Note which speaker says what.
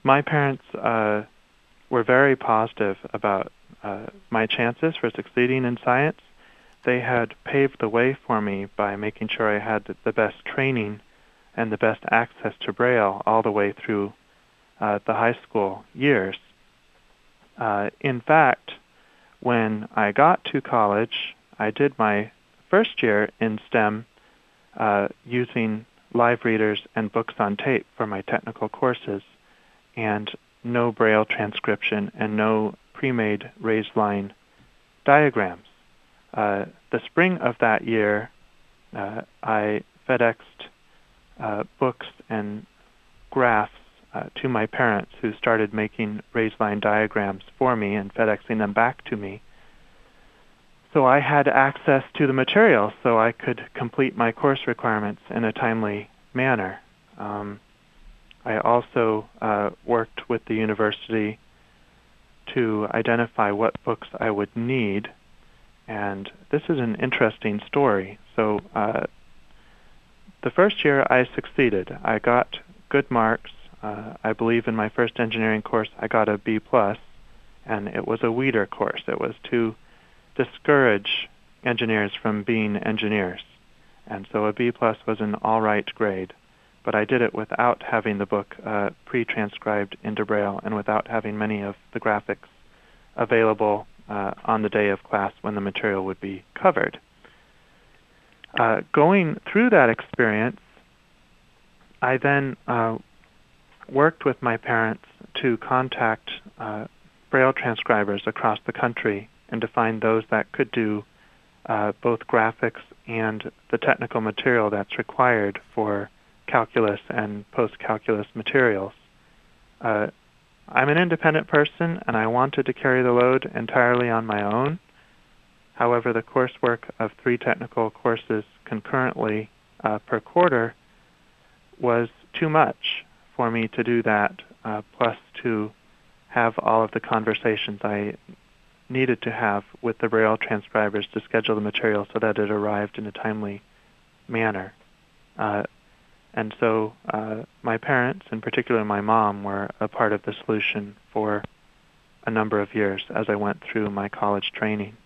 Speaker 1: My parents were very positive about my chances for succeeding in science. They had paved the way for me by making sure I had the best training and the best access to Braille all the way through the high school years. In fact, when I got to college, I did my first year in STEM using live readers and books on tape for my technical courses, and no Braille transcription and no pre-made raised line diagrams. The spring of that year, I FedExed books and graphs to my parents, who started making raised line diagrams for me and FedExing them back to me. So I had access to the material so I could complete my course requirements in a timely manner. I also worked with the university to identify what books I would need, and this is an interesting story. So the first year I succeeded. I got good marks. I believe in my first engineering course I got a B+, and it was a weeder course. It was to discourage engineers from being engineers. And so a B+ was an all right grade. But I did it without having the book pre-transcribed into Braille and without having many of the graphics available on the day of class when the material would be covered. Going through that experience, I then worked with my parents to contact Braille transcribers across the country and to find those that could do both graphics and the technical material that's required for calculus and post-calculus materials. I'm an independent person, and I wanted to carry the load entirely on my own. However, the coursework of 3 technical courses concurrently per quarter was too much for me to do that, plus to have all of the conversations I needed to have with the Braille transcribers to schedule the material so that it arrived in a timely manner. And so my parents, in particular my mom, were a part of the solution for a number of years as I went through my college training.